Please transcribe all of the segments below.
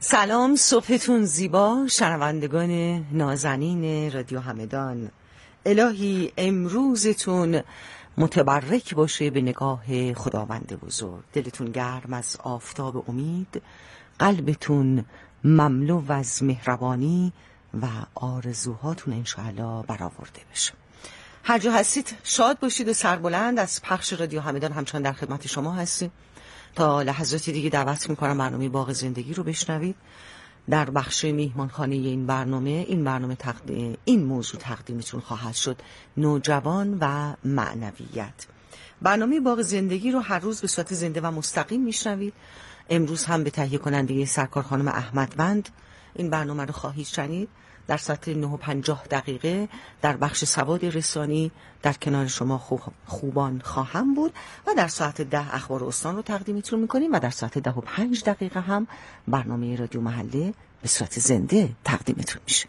سلام، صبحتون زیبا شنوندگان نازنین رادیو همدان. الهی امروزتون متبرک باشه به نگاه خداوند بزرگ. دلتون گرم از آفتاب امید، قلبتون مملو از مهربانی و آرزوهاتون انشاءالله برآورده بشه. هر جا هستید شاد باشید و سربلند. از پخش رادیو همدان همچنان در خدمت شما هستیم. تا لحظاتی دیگه دعوت میکنم برنامه باغ زندگی رو بشنوید. در بخش میهمانخانه این موضوع تقدیمتون خواهد شد: نوجوان و معنویت. برنامه باغ زندگی رو هر روز به صورت زنده و مستقیم میشنوید. امروز هم به تهیه کننده سرکار خانم احمدوند این برنامه رو خواهید شنید. در ساعت 9:50 در بخش سواد رسانی در کنار شما خوبان خواهم بود و در ساعت 10 اخبار استان رو تقدیمتون میکنیم و در ساعت 10:05 هم برنامه رادیو محله به صورت زنده تقدیمتون میشه.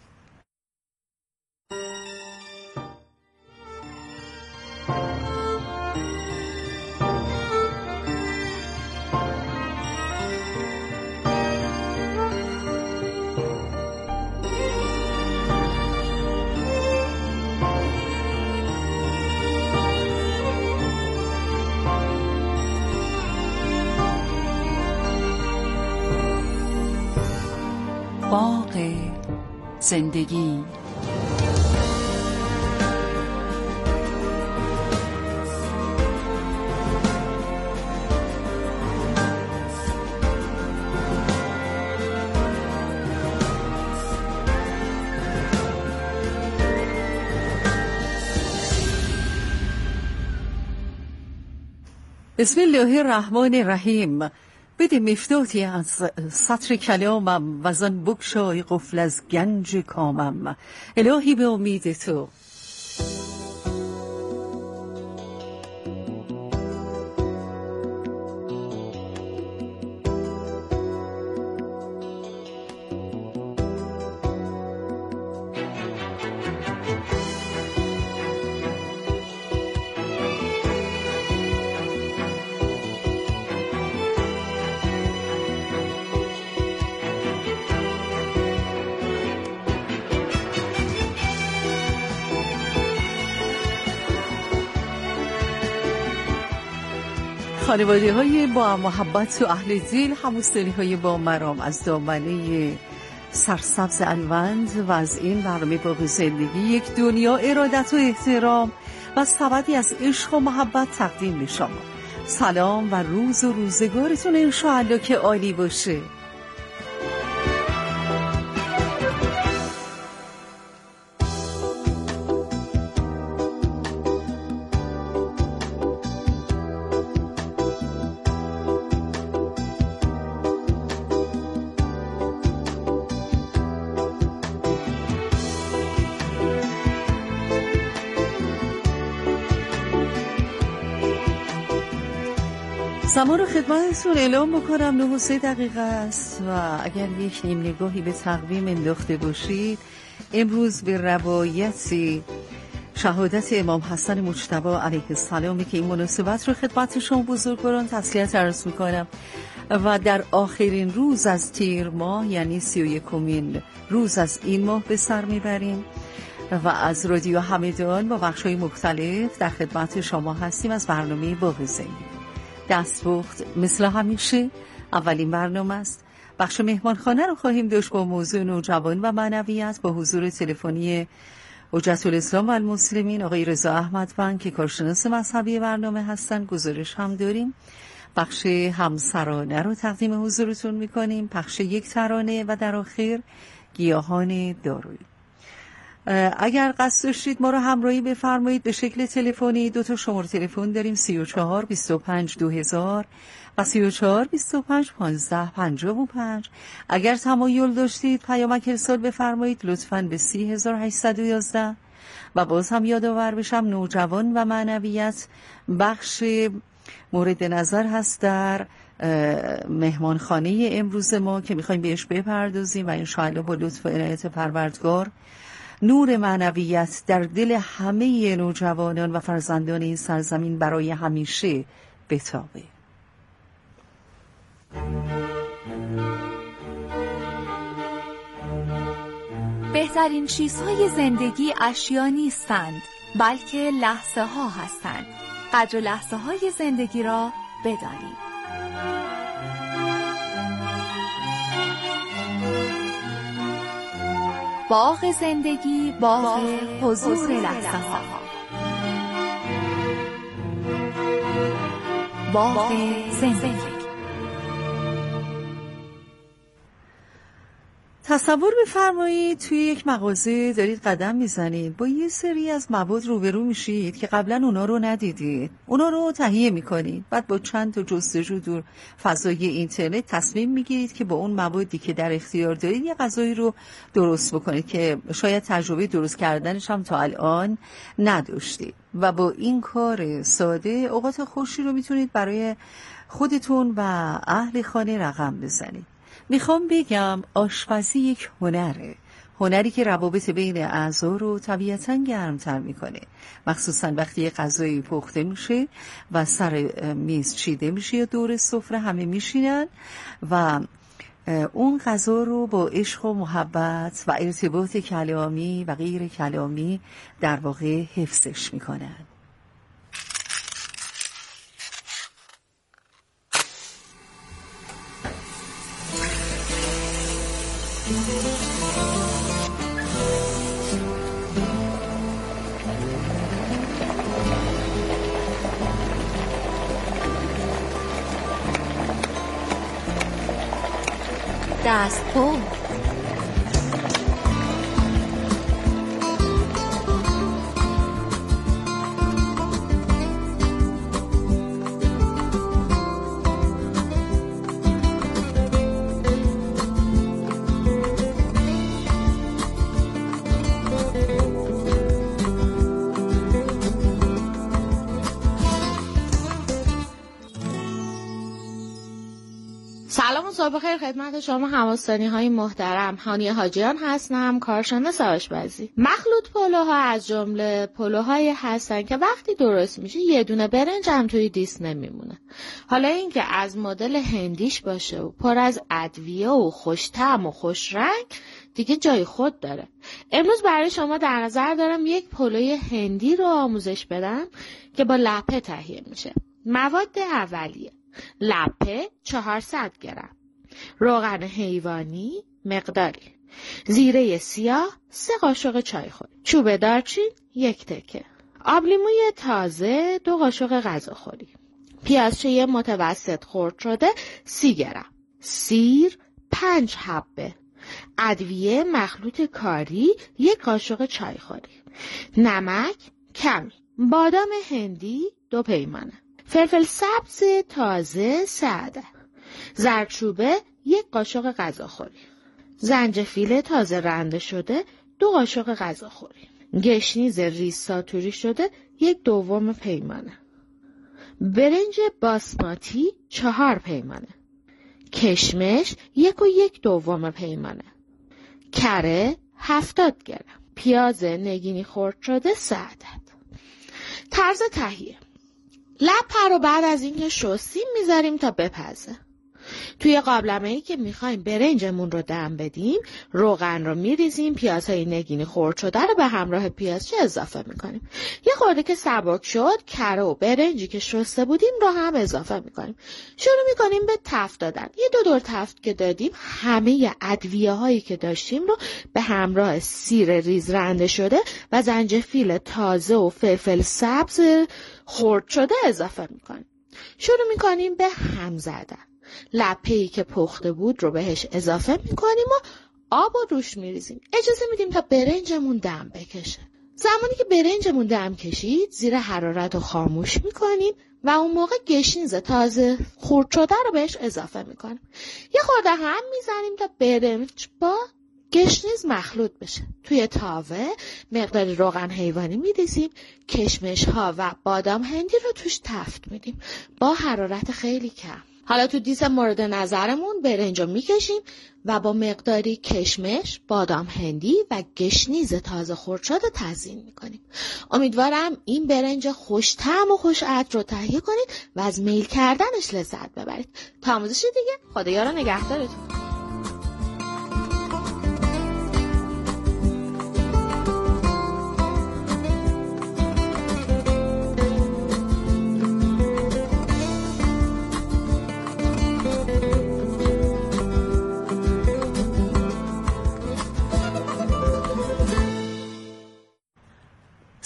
باغ زندگی. بسم الله الرحمن الرحیم. بده مفتاحی از سطر کلامم و زن بگشای قفل از گنج کامم. الهی به امید تو. خانواده های با محبت و اهل دل، هموستانی های با مرام از دامنه سرسبز الوند و از این برنامه باغ زندگی یک دنیا ارادت و احترام و سبدی از عشق و محبت تقدیم به شما. سلام و روز و روزگارتون انشاءالله که عالی باشه. زمان رو خدمتتون اعلام بکنم 9:03 است و اگر یک نیم نگاهی به تقویم انداخته باشید، امروز به روایت شهادت امام حسن مجتبی علیه السلامی که این مناسبت رو خدمت شما بزرگواران تسلیت عرض میکنم و در آخرین روز از تیر ماه یعنی 31مین روز از این ماه به سر میبریم و از رادیو همدان با بخش‌های مختلف در خدمت شما هستیم از برنامه باغ زندگی. دستپخت مثل همیشه اولین برنامه است. بخش مهمانخانه رو خواهیم داشت با موضوع نوجوان و معنویت با حضور تلفنی حجت الاسلام و المسلمین آقای رضا احمدوند که کارشناس مذهبی برنامه هستند. گزارش هم داریم. بخش همسرانه رو تقدیم حضورتون میکنیم، پخش یک ترانه و در آخر گیاهان دارویی. اگر قصد داشتید ما رو همراهی بفرمایید به شکل تلفنی 2 شماره تلفن داریم: 34 25 2000 و 34 25 15 55. اگر تمایل داشتید پیامک ارسال بفرمایید لطفاً به 3811 و باز هم یادآور بشم نوجوان و معنویت بخش مورد نظر هست در مهمانخانه امروز ما که میخوایم بهش بپردازیم و انشاءالله با لطف و عنایت پروردگار نور معنویت در دل همه نوجوانان و فرزندان این سرزمین برای همیشه بتابه. بهترین چیزهای زندگی اشیا نیستند، بلکه لحظه ها هستند. قدر لحظه های زندگی را بدانید. باغ زندگی، باغ حضور لحظه ها. باغ زندگی. تصور بفرمایید توی یک مغازه دارید قدم میزنید، با یه سری از مواد روبرو میشید که قبلا اونا رو ندیدید. اونا رو تهیه میکنید، بعد با چند تا جستجو دور فضای اینترنت تصمیم میگیرید که با اون موادی که در اختیار دارید یه غذایی رو درست بکنید که شاید تجربه درست کردنش هم تا الان نداشتید و با این کار ساده اوقات خوشی رو میتونید برای خودتون و اهل خانه رقم بزنید. میخوام بگم آشپزی یک هنره، هنری که روابط بین اعضا رو طبیعتاً گرمتر میکنه، مخصوصاً وقتی یه غذایی پخته میشه و سر میز چیده میشه یا دور سفره همه میشینن و اون غذا رو با عشق و محبت و ارتباط کلامی و غیر کلامی در واقع حفظش میکنن. دستپو صبح بخیر خدمت شما هواسانی های محترم. هانیه حاجیان هستم، کارشناس آشپزی. مخلوط پلوها از جمله پلوهایی هستن که وقتی درست میشه یه دونه برنج هم توی دیس نمیمونه. حالا اینکه از مدل هندیش باشه و پر از ادویه و خوش طعم و خوش رنگ دیگه جای خود داره. امروز برای شما در نظر دارم یک پلوی هندی رو آموزش بدم که با لپه تهیه میشه. مواد اولیه: لپه 400 گرم، روغن حیوانی مقداری، زیره سیاه 3 قاشق چایخوری، چوب دارچین 1 تکه، آب لیموی تازه 2 قاشق غذاخوری، پیازچه متوسط خرد شده 30 گرم، سیر 5 حبه، ادویه مخلوط کاری 1 قاشق چایخوری، نمک کمی، بادام هندی 2 پیمانه، فلفل سبز تازه 3 عدد، زردچوبه 1 قاشق غذاخوری، زنجفیل تازه رنده شده 2 قاشق غذاخوری، گشنیز ریز ساتوری شده 1/2 پیمانه، برنج باسماتی 4 پیمانه، کشمش 1/1/2 پیمانه، کره 70 گرم، پیاز نگینی خرد شده 3 عدد. طرز تهیه: لپه رو بعد از اینکه شستیم میذاریم تا بپزه. توی قابلمه‌ای که میخوایم برنجمون رو دم بدیم، روغن رو میریزیم، پیازهای نگینی خرد شده رو به همراه پیازچه اضافه میکنیم. یه خورده که سبک شد، کره و برنجی که شسته بودیم رو هم اضافه میکنیم. شروع میکنیم به تفت دادن. یه 2 دور تفت که دادیم، همه ادویه هایی که داشتیم رو به همراه سیر ریز رنده شده و زنجفیل تازه و فلفل سبز خرد شده اضافه میکنیم. شروع میکنیم به هم زدن. لپه‌ای که پخته بود رو بهش اضافه میکنیم و آب رو روش میریزیم. اجازه میدیم تا برنجمون دم بکشه. زمانی که برنجمون دم کشید، زیر حرارت رو خاموش میکنیم و اون موقع گشنیز تازه خرد شده رو بهش اضافه میکنیم. یه خورده هم میزنیم تا برنج با گشنیز مخلوط بشه. توی تاوه مقداری روغن حیوانی میریزیم، کشمش ها و بادام هندی رو توش تفت میدیم با حرارت خیلی کم. حالا تو دیس مورد نظرمون برنج رو میکشیم و با مقداری کشمش، بادام هندی و گشنیز تازه خرد شده تزیین میکنیم. امیدوارم این برنج خوش طعم و خوش عطر رو تهیه کنید و از میل کردنش لذت ببرید. تا آموزش دیگه، خدا یار و نگهدارتون.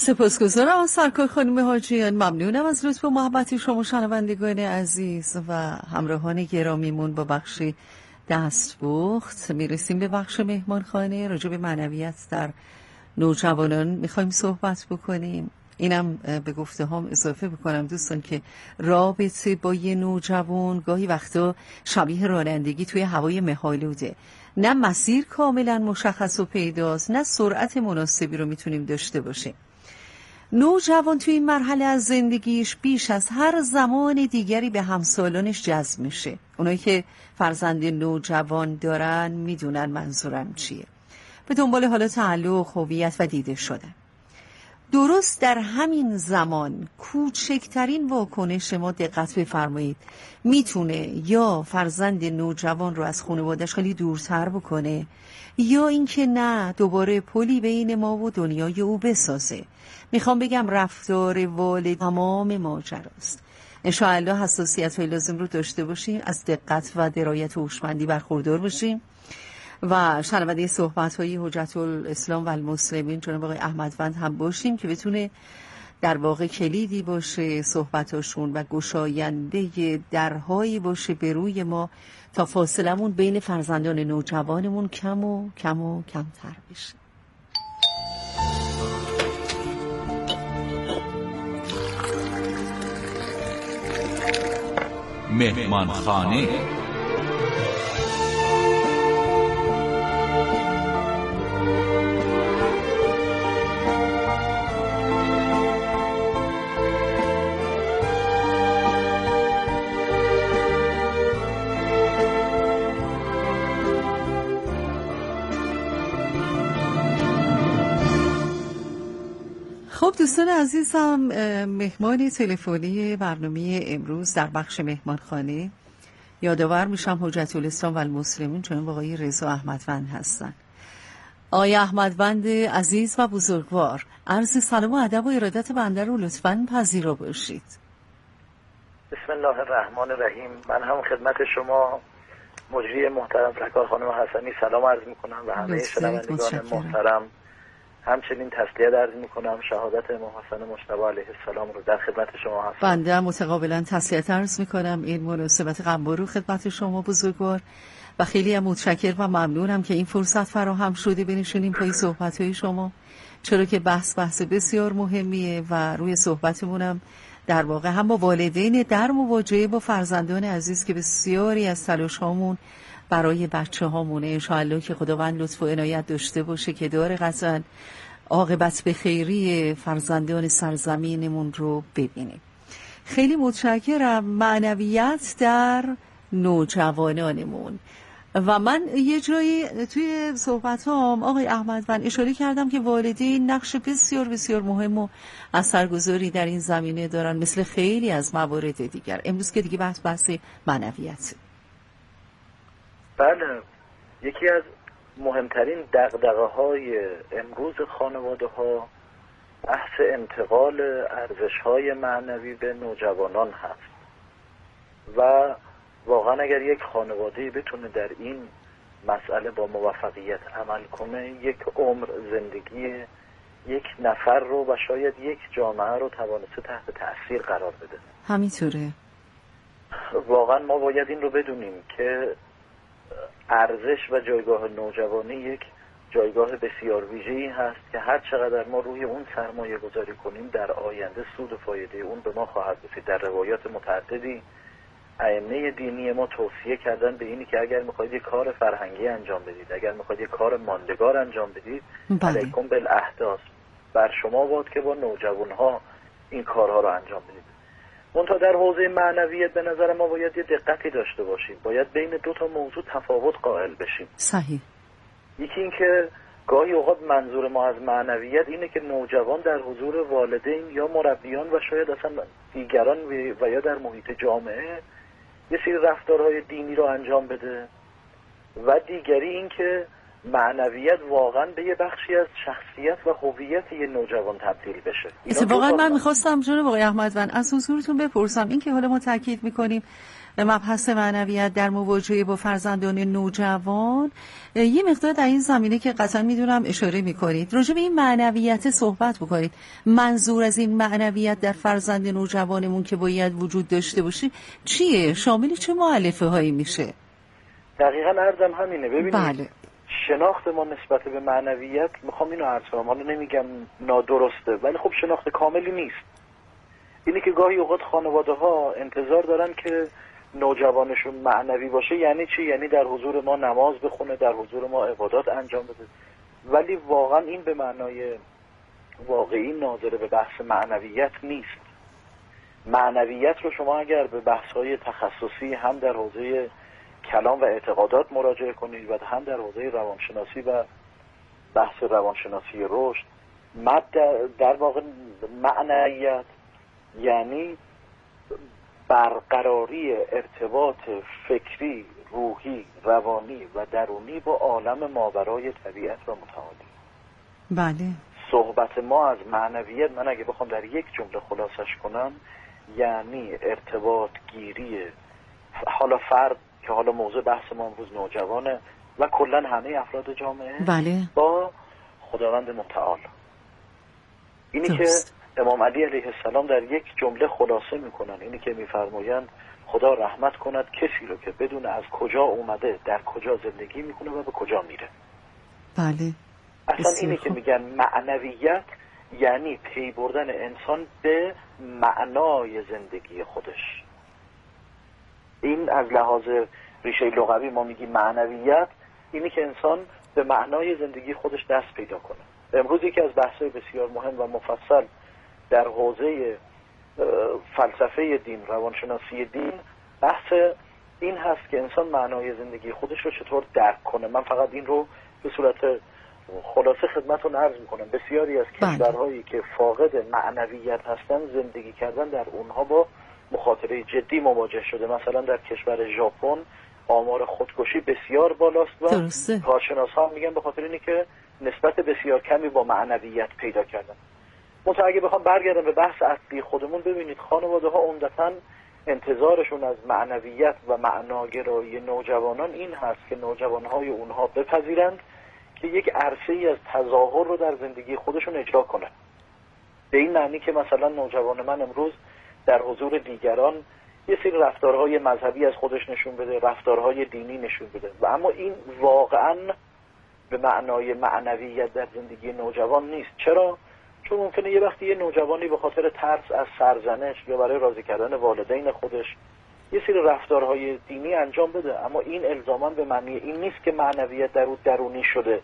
سپاسگزارم از سرکار خانم حاجیان. ممنونم از لطف و محبت شما شنوندگان عزیز و همراهان گرامیمون. با بخش دستپخت میرسیم به بخش مهمانخانه. راجع به معنویت در نوجوانان میخوایم صحبت بکنیم. اینم به گفته هم اضافه بکنم دوستان که رابطه با یه نوجوان گاهی وقتا شبیه رانندگی توی هوای مه‌آلوده. نه مسیر کاملا مشخص و پیداست، نه سرعت مناسبی رو میتونیم داشته باشیم. نوجوان توی این مرحله از زندگیش بیش از هر زمان دیگری به همسالانش جذب میشه. اونایی که فرزند نوجوان دارن میدونن منظورم چیه. به دنبال حالا تعلق، هویت و دیده شدن. درست در همین زمان کوچکترین واکنش ما، دقت بفرمایید، میتونه یا فرزند نوجوان رو از خانواده‌اش خیلی دورتر بکنه یا اینکه نه دوباره پلی بین ما و دنیای او بسازه. میخوام بگم رفتار والد تمام ماجراست. انشاءالله حساسیت‌های لازم رو داشته باشیم، از دقت و درایت و هوشمندی برخوردار باشیم و شنونده صحبت‌های حجت الاسلام و المسلمین جناب آقای احمدوند هم باشیم که بتونه در واقع کلیدی باشه صحبتاشون و گشاینده درهایی باشه به روی ما تا فاصلمون بین فرزندان نوجوانمون کم و کمتر بشه. مهمانخانه. خب دوستان عزیزم، مهمان تلفنی برنامه امروز در بخش مهمانخانه یادآور میشم حجت الاسلام و المسلمین جناب آقای رضا احمدوند هستن. آقای احمدوند عزیز و بزرگوار، عرض سلام و ادب و ارادت بنده رو لطفاً پذیرا باشید. بسم الله الرحمن الرحیم. من هم خدمت شما مجری محترم سرکار خانم حسنی سلام عرض میکنم و همه شنوندگان محترم همچنین تسلیت عرض میکنم. شهادت امام حسن مجتبی علیه السلام رو در خدمت شما هستم. بنده متقابلا تسلیت عرض میکنم. این مناسبت قنبارو خدمت شما بزرگوار و خیلی هم متشکر و ممنونم که این فرصت فراهم شده بنشینیم پای صحبت‌های شما، چرا که بحث بسیار مهمیه و روی صحبتمونم در واقع هم با والدین در مواجهه با فرزندان عزیز که بسیاری از تلاش‌هامون برای بچه‌هامونه. انشاءالله که خداوند لطف و عنایت داشته باشه که داره قطعاً عاقبت به خیری فرزندان سرزمینمون رو ببینیم. خیلی متشکرم. معنویت در نوجوانانمون و من یه جایی توی صحبتام آقای احمدوند اشاره کردم که والدین نقش بسیار بسیار مهم و اثرگذاری در این زمینه دارن مثل خیلی از موارد دیگر. امروز که دیگه بحث معنویت. بله، یکی از مهمترین دغدغه‌های امروز خانواده‌ها بحث انتقال ارزش‌های معنوی به نوجوانان هست و واقعا اگر یک خانواده بتونه در این مسئله با موفقیت عمل کنه، یک عمر زندگی یک نفر رو و شاید یک جامعه رو توانسته تحت تأثیر قرار بده. همینطوره. واقعا ما باید این رو بدونیم که ارزش و جایگاه نوجوانی یک جایگاه بسیار ویژه‌ای هست که هر چقدر ما روی اون سرمایه گذاری کنیم در آینده سود و فایده اون به ما خواهد رسید. در روایات متعددی ائمه دینی ما توصیه کردن به اینی که اگر میخواید یک کار فرهنگی انجام بدید، اگر میخواید یک کار ماندگار انجام بدید، علیکم بالاحداث، بر شما باد که با نوجوانها این کارها رو انجام بدید. منتها در حوزه معنویت به نظر ما باید یه دقتی داشته باشیم. باید بین دو تا موضوع تفاوت قائل بشیم. صحیح. یکی این که گاهی اوقات منظور ما از معنویت اینه که نوجوان در حضور والدین یا مربیان و شاید اصلا دیگران و یا در محیط جامعه یه سری رفتارهای دینی رو انجام بده و دیگری این که معنویت واقعا به یه بخشی از شخصیت و هویت یه نوجوان تبدیل بشه. اتفاقا من میخواستم جناب آقای احمدوند از حضورتون بپرسم این که حالا ما تاکید میکنیم مبحث معنویت در مواجهه با فرزندان نوجوان، یه مقدار در این زمینه که قطعا میدونم اشاره میکنید راجع به این معنویت صحبت بکنید. منظور از این معنویت در فرزند نوجوانمون که باید وجود داشته باشه چیه؟ شامل چه مؤلفه هایی میشه؟ دقیقاً عرضم همینه. ببینید بله. شناخت ما نسبت به معنویت، میخوام اینو عرض کنم، حالا نمیگم نادرسته ولی خب شناخت کاملی نیست. اینی که گاهی اوقات خانواده ها انتظار دارن که نوجوانشون معنوی باشه. یعنی چی؟ یعنی در حضور ما نماز بخونه، در حضور ما عبادات انجام بده. ولی واقعا این به معنای واقعی ناظر به بحث معنویت نیست. معنویت رو شما اگر به بحث‌های تخصصی هم در حوزه کلام و اعتقادات مراجعه کنید و هم در حوزه روانشناسی و بحث روانشناسی رشد، در واقع معنویت یعنی برقراری ارتباط فکری، روحی، روانی و درونی با عالم ماورای طبیعت و متعالی. بله. صحبت ما از معنویت، من اگه بخوام در یک جمله خلاصش کنم، یعنی ارتباط گیری حالا فرد که حالا موضوع بحث ما امروز نوجوانه و کلا همه افراد جامعه، بله، با خداوند متعال. اینی درست. که امام علی علیه السلام در یک جمله خلاصه میکنن، اینی که میفرمایند خدا رحمت کند کسی رو که بدون از کجا اومده، در کجا زندگی میکنه و به کجا میره. بله. اصلا اینی که میگن معنویت یعنی پی بردن انسان به معنای زندگی خودش. این از لحاظ ریشه لغوی ما میگیم معنویت اینی که انسان به معنای زندگی خودش دست پیدا کنه. امروز یکی از بحث‌های بسیار مهم و مفصل در حوزه فلسفه دین، روانشناسی دین، بحث این هست که انسان معنای زندگی خودش رو چطور درک کنه. من فقط این رو به صورت خلاصه خدمتتون عرض میکنم. بسیاری از کشورهایی که فاقد معنویت هستن، زندگی کردن در اونها با مخاطره جدی مواجه شده. مثلا در کشور ژاپن آمار خودکشی بسیار بالاست و کارشناسان میگن به خاطر اینه که نسبت بسیار کمی با معنویت پیدا کردن. منتها اگه بخوام برگردم به بحث اصلی خودمون، ببینید خانواده ها عمدتاً انتظارشون از معنویت و معناگرایی نوجوانان این هست که نوجوانهای اونها بپذیرند که یک عرصه‌ای از تظاهر رو در زندگی خودشون اجرا کنن. به این معنی که مثلا نوجوان من امروز در حضور دیگران یه سری رفتارهای مذهبی از خودش نشون بده، رفتارهای دینی نشون بده، و اما این واقعاً به معنای معنویت در زندگی نوجوان نیست. چرا؟ چون ممکنه یه وقتی یه نوجوانی به خاطر ترس از سرزنش یا برای راضی کردن والدین خودش یه سری رفتارهای دینی انجام بده، اما این الزاماً به معنی این نیست که معنویت در اون درونی شده.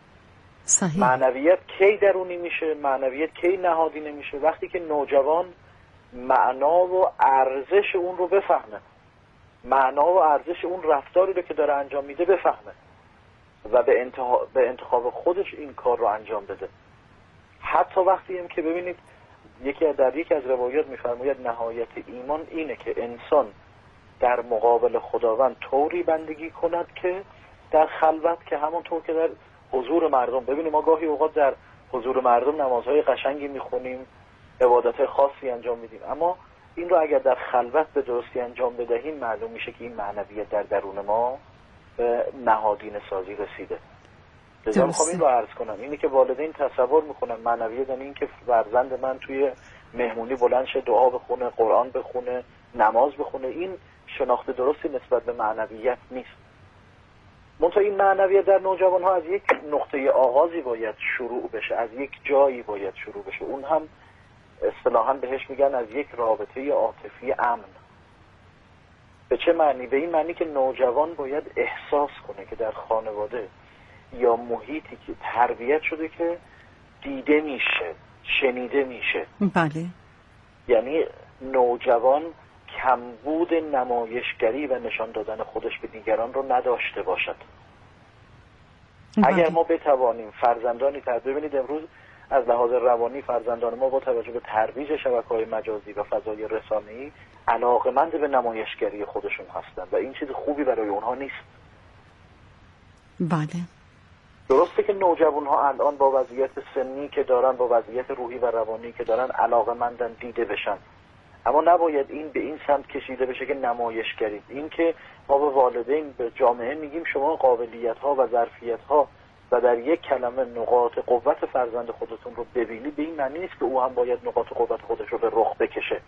صحیح. معنویت کی درونی میشه؟ معنویت کی نهادینه میشه؟ وقتی که نوجوان معنا و ارزش اون رو بفهمه، معنا و ارزش اون رفتاری رو که داره انجام میده بفهمه و به انتخاب خودش این کار رو انجام بده. حتی وقتی هم که ببینید در یکی از روایات میفرماید نهایت ایمان اینه که انسان در مقابل خداوند طوری بندگی کند که در خلوت، که همونطور که در حضور مردم. ببینید ما گاهی اوقات در حضور مردم نمازهای قشنگی میخونیم، عبادت خاصی انجام میدیم، اما این رو اگر در خلوت به درستی انجام بدهیم معلوم میشه که این معنویت در درون ما به نهادین سازی رسیده. لذا میخوام این رو عرض کنم، اینی که والدین تصور میکنن معنویت یعنی این که فرزند من توی مهمونی بلند شه دعا بخونه، قرآن بخونه، نماز بخونه. این شناخت درستی نسبت به معنویت نیست. منتها این معنویت در نوجوان ها از یک نقطه آغازی باید شروع بشه، از یک جایی باید شروع بشه. اون هم اصطلاحاً بهش میگن از یک رابطه عاطفی امن. به چه معنی؟ به این معنی که نوجوان باید احساس کنه که در خانواده یا محیطی که تربیت شده که دیده میشه، شنیده میشه. بله. یعنی نوجوان کمبود نمایشگری و نشان دادن خودش به دیگران رو نداشته باشد. اگر ما بتوانیم فرزندانی ببینید امروز از لحاظ روانی فرزندان ما با توجه به ترویج شبکه‌های مجازی و فضای رسانه‌ای علاقه‌مند به نمایشگری خودشون هستند و این چیز خوبی برای اونها نیست. بله. درسته که نوجوان‌ها الان با وضعیت سنی که دارن، با وضعیت روحی و روانی که دارن، علاقه‌مندن دیده بشن، اما نباید این به این سمت کشیده بشه که نمایشگری. این که ما به والدین، به جامعه میگیم شما قابلیت‌ها و ظرفیت‌ها و در یک کلمه نقاط قوت فرزند خودتون رو ببینید، به این معنی نیست که او هم باید نقاط قوت خودش رو به رخ بکشه.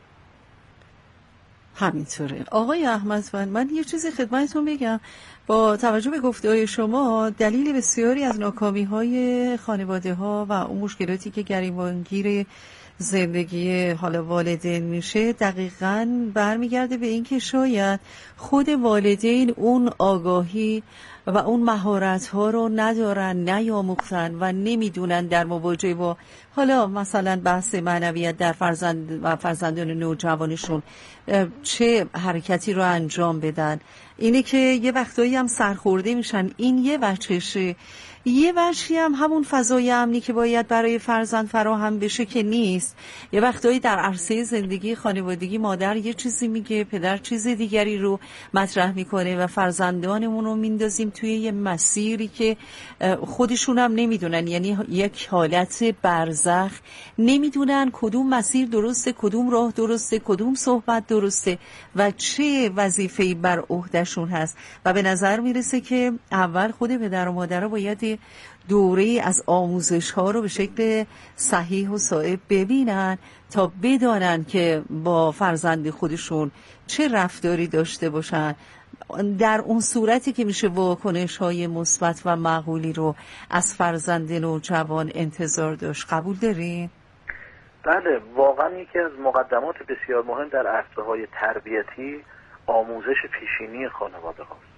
همینطوره. آقای احمدوند، من یه چیزی خدمتتون بگم. با توجه به گفته‌های شما، دلیل بسیاری از ناکامی‌های خانواده‌ها و اون مشکلاتی که گریبانگیر زندگی حالا والدین میشه دقیقاً برمیگرده به این که شاید خود والدین اون آگاهی و اون مهارت‌ها رو ندارن، نیاموختن و نمیدونن در مواجهه با حالا مثلا بحث معنویت در فرزند و فرزندان نوجوانشون چه حرکتی رو انجام بدن. اینه که یه وقتایی هم سرخورده میشن. این یه وجهشه. یه وجهی هم همون فضای امنی که باید برای فرزند فراهم بشه که نیست. یه وقتایی در عرصه زندگی خانوادگی مادر یه چیزی میگه، پدر چیز دیگری رو مطرح میکنه و فرزندانمون رو میندازیم توی یه مسیری که خودشون هم نمیدونن، یعنی یک حالت برزخ، نمیدونن کدوم مسیر درسته، کدوم راه درسته، کدوم صحبت درسته و چه وظیفه‌ای بر عهدهشون هست. و به نظر میرسه که اول خود پدر و مادر باید دوره از آموزش ها رو به شکل صحیح و صائب ببینن تا بدانن که با فرزند خودشون چه رفتاری داشته باشن. در اون صورتی که میشه واکنش های مثبت و معقولی رو از فرزند نوجوان انتظار داشت. قبول دارین؟ بله، واقعا یکی از مقدمات بسیار مهم در عرصه های تربیتی آموزش پیشینی خانواده هاست.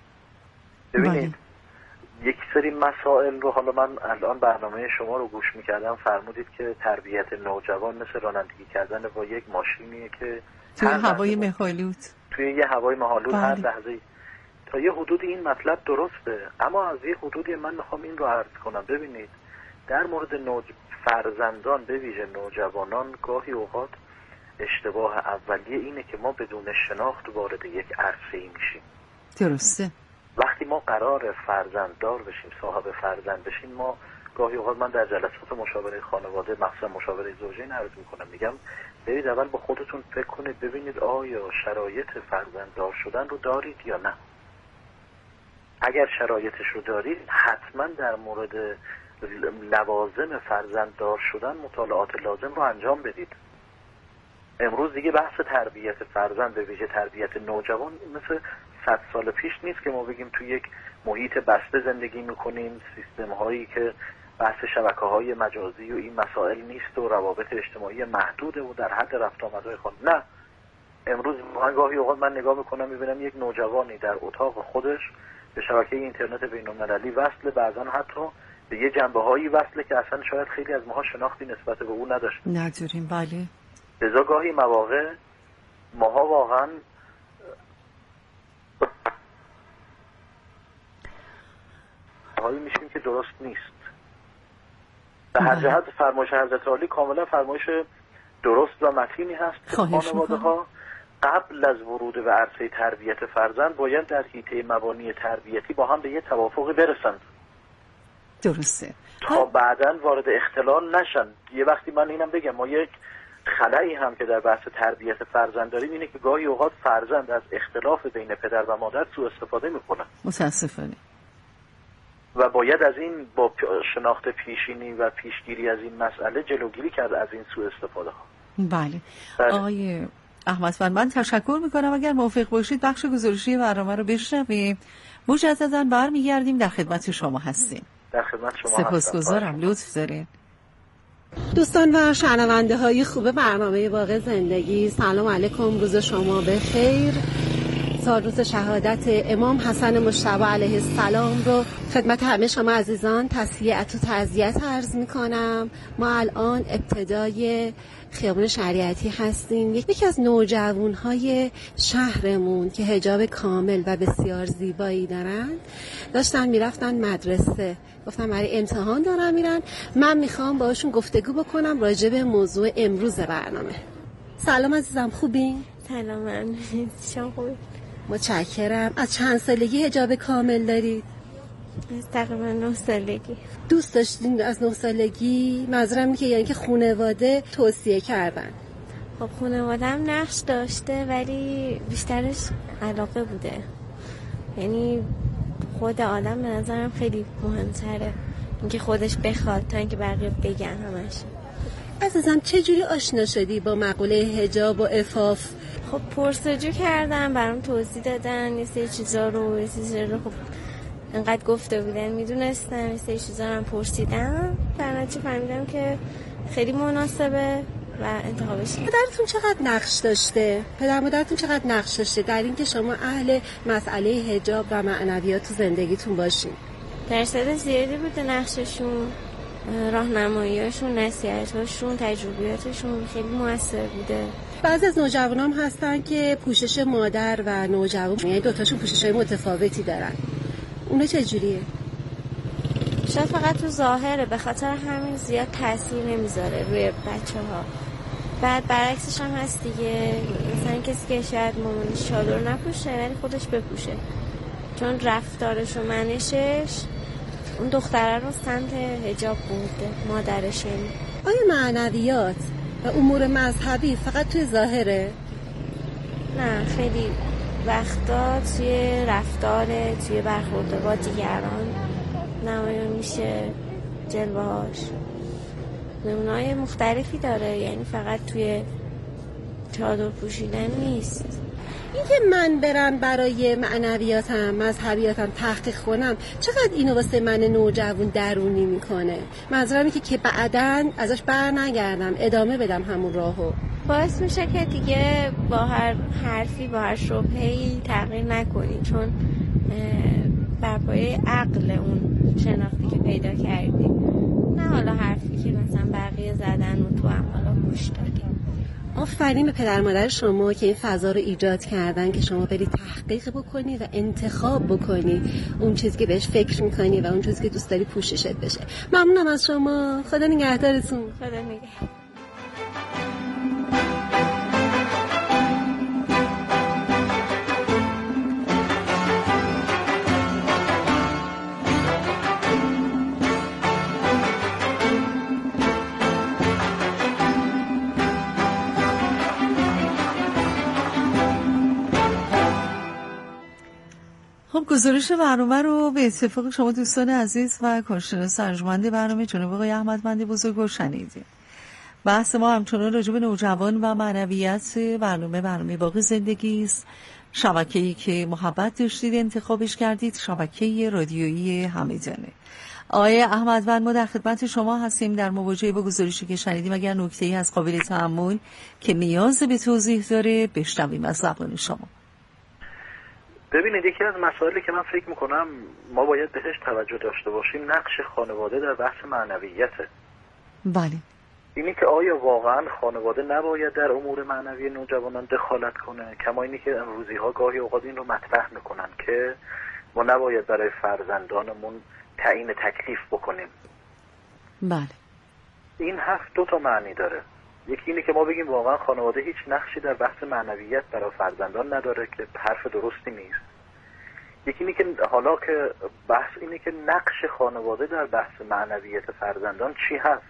ببینید یک سری مسائل رو، حالا من الان برنامه شما رو گوش میکردم، فرمودید که تربیت نوجوان مثل رانندگی کردن با یک ماشینیه که توی هوای مه‌آلود، توی یه هوای مه‌آلود هر لحظه. تا یه حدود این مطلب درسته، اما از یه حدودی من میخوام این رو عرض کنم. ببینید در مورد فرزندان، به ویژه نوجوانان، گاهی اوقات اشتباه اولیه اینه که ما بدون شناخت وارد یک عرصه‌ای میشیم. درسته. وقتی ما قرار فرزنددار بشیم، صاحب فرزند بشیم، ما گاهی اوقات، من در جلسات مشاوره خانواده، مخصوصا مشاوره زوجین عرض میکنم، میگم برید اول با خودتون فکر کنید ببینید آیا شرایط فرزنددار شدن رو دارید یا نه. اگر شرایطش رو دارید، حتما در مورد لوازم فرزنددار شدن مطالعات لازم رو انجام بدید. امروز دیگه بحث تربیت فرزند، به ویژه تربیت نوجوان، مثل 100 سال پیش نیست که ما بگیم توی یک محیط بسته زندگی میکنیم، سیستم هایی که بحث شبکه‌های مجازی و این مسائل نیست و روابط اجتماعی محدوده و در حد رفت آمدهای خود. نه، امروز من گاهی اوقات من نگاه میکنم میبینم یک نوجوانی در اتاق خودش به شبکه اینترنت بین‌المللی وصله، بعضا حتی به یه جنبه‌هایی وصله که اصلا شاید خیلی از ماها شناختی نسبت به او نداریم. بله. لذا گاهی مواقع ماها واقعا هایی میشیم که درست نیست. به هر جهت فرمایش حضرت عالی کاملا فرمایش درست و متینی هست که خانواده ها قبل از ورود به عرصه تربیت فرزند باید در حیطه مبانی تربیتی با هم به یه توافقی برسند. درسته. تا بعداً وارد اختلال نشن. یه وقتی من اینم بگم، ما یک خلایی هم که در بحث تربیت فرزند داریم اینه که گاهی اوقات فرزند از اختلاف بین پدر و مادر سوء استفاده میکنه. متاسفانه. و باید از این با شناخت پیشینی و پیشگیری از این مسئله جلوگیری کرد از این سوء استفاده ها. بله. آقای احمدوند، من تشکر میکنم. اگر موافق باشید بخش گزارشی برنامه رو بشنویم. مجددا برمیگردیم، در خدمت شما هستیم. در خدمت شما هستم. سپاسگزارم. لطف دارین. دوستان و شنونده های خوب برنامه باغ زندگی، سلام علیکم، روز شما بخیر. روز شهادت امام حسن مجتبی علیه السلام رو خدمت همه شما عزیزان تسلیت و تعزیت عرض میکنم. ما الان ابتدای خیابان شریعتی هستیم. یکی از نوجوانهای شهرمون که حجاب کامل و بسیار زیبایی دارن داشتن میرفتن مدرسه، گفتم برای امتحان دارن میرن، من میخوام باهاشون گفتگو بکنم راجع به موضوع امروز برنامه. سلام عزیزم، خوبین؟ سلام، من شما خوبی؟ متشکرم. از چند سالگی حجاب کامل دارید؟ از تقریبا 9 سالگی. دوست داشتین از 9 سالگی؟ منظورم اینه که یعنی که خانواده توصیه کردن. خب خانوادم نقش داشته ولی بیشترش علاقه بوده، یعنی خود آدم به نظرم خیلی مهمتره اینکه خودش بخواد تا اینکه بقیه بگن همش. عزیزم چجوری آشنا شدی با مقوله حجاب و عفاف؟ خب پرسجو کردم، برام توضیح دادن یه سری چیزا رو خب انقدر گفته بودن میدونستم، یه سری چیزا رو پرسیدم، در نتیجه فهمیدم که خیلی مناسبه و انتخابش کردم. پدرتون چقدر نقش داشته؟ پدر مادرتون چقدر نقش داشته در اینکه شما اهل مسئله حجاب و معنویات تو زندگیتون باشین؟ درصد زیادی بوده نقششون، راهنماییاشون، نصیحتاشون، تجربیاتشون خیلی موثر بوده. بعضی از نوجوانان هستن که پوشش مادر و نوجوان، یعنی دوتاشون پوشش‌های متفاوتی دارن، اونا چجوریه؟ شاید فقط تو ظاهره، به خاطر همین زیاد تاثیر نمیذاره روی بچه‌ها. بعد برعکسش هم هست دیگه، مثلا کسی که شاید مامانش چادر نپوشه ولی خودش بپوشه، چون رفتارش و منشش اون دختره رو سمت حجاب برده، مادرش. یعنی آیا معنویات و امور مذهبی فقط توی ظاهره؟ نه، خیلی وقتا توی رفتاره، توی برخورد با دیگران نمایان میشه جلوهاش. نمونه‌های مختلفی داره، یعنی فقط توی چادر پوشیدن نیست. اینکه من برم برای معنویاتم، مذهبیاتم تحقیق کنم، چقدر اینو واسه من نوجوان درونی میکنه؟ منظورم اینه که بعداً ازش بر نگردم، ادامه بدم همون راهو. باعث میشه که دیگه با هر حرفی، با هر شبهه‌ای تغییر نکنی، چون بر پایه عقل اون شناختی که پیدا کردی، نه حالا حرفی که مثلا بقیه زدن و تو هم حالا گوش دادی. آفرین به پدر مادر شما که این فضا رو ایجاد کردن که شما بری تحقیق بکنی و انتخاب بکنی اون چیزی که بهش فکر میکنی و اون چیزی که دوست داری پوششت بشه. ممنونم از شما، خدا نگهدارتون. خدا نگهدار. خب گزارش برنامه رو به اتفاق شما دوستان عزیز و کارشناس ارجمند برنامه جناب آقای احمدوند بزرگوار شنیدیم. بحث ما همچنان راجع به نوجوان و معنویت برنامه باغ زندگی است. شبکه‌ای که محبت داشتید انتخابش کردید، شبکه رادیویی همدانه. آقای احمدوند، ما در خدمت شما هستیم در مواجهه با گزارشی که شنیدیم. اگر نکته‌ای از قابل تأمل که نیاز به توضیح داره بشنویم از زبان شما. ببینید، یکی از مسائلی که من فکر میکنم ما باید بهش توجه داشته باشیم نقش خانواده در بحث معنویته. بله. اینی که آیا واقعا خانواده نباید در امور معنوی نوجوانان دخالت کنه؟ کما اینی که امروزی ها گاهی اوقات این رو مطرح میکنن که ما نباید برای فرزندانمون تعیین تکلیف بکنیم. بله. این حرف دو تا معنی داره. یکی اینه که ما بگیم واقعا خانواده هیچ نقشی در بحث معنویت برای فرزندان نداره که حرف درستی نیست. یکی اینه که حالا که بحث اینه که نقش خانواده در بحث معنویت فرزندان چی هست.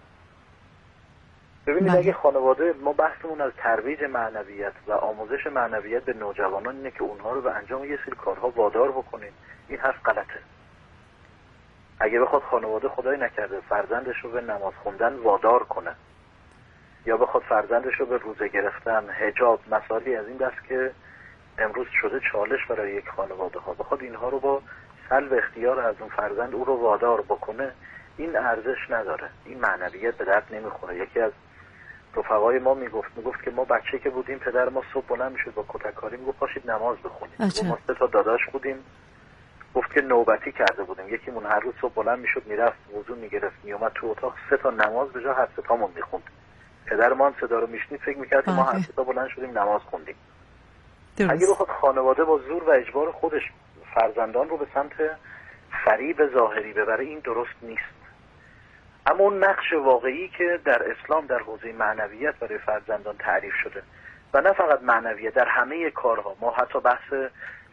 ببینید اگه خانواده، ما بحثمون از ترویج معنویت و آموزش معنویت به نوجوانان اینه که اونها رو به انجام یه سری کارها وادار بکنیم، این حرف غلطه. اگه بخواد خانواده خدای نکرده فرزندش رو به نماز خوندن وادار کنه یا بخواد فرزندش رو به روزه گرفتن، حجاب، مسائلی از این دست که امروز شده چالش برای یک خانواده ها، بخواد اینها رو با سلب اختیار از اون فرزند او رو وادار بکنه، این ارزش نداره، این معنویت به درد نمیخوره. یکی از رفقای ما میگفت که ما بچه که بودیم پدر ما صبح بلند میشد با کتککاری میگفت پاشید نماز بخونید. ما 3 تا داداش بودیم، گفت که نوبتی کرده بودیم، یکیمون هر روز صبح بلند میشد میرفت وضو میگرفت میومد تو اتاق 3 تا نماز به جا هر 3 تامون میخوند. پدر ما هم صدا رو میشنید فکر میکرد ما هر 3 تا بلند شدیم نماز خوندیم. اگه بخواد خانواده با زور و اجبار خودش فرزندان رو به سمت فریب ظاهری ببره، این درست نیست. اما اون نقش واقعی که در اسلام در حوزه معنویت برای فرزندان تعریف شده و نه فقط معنویت، در همه کارها، ما حتی بحث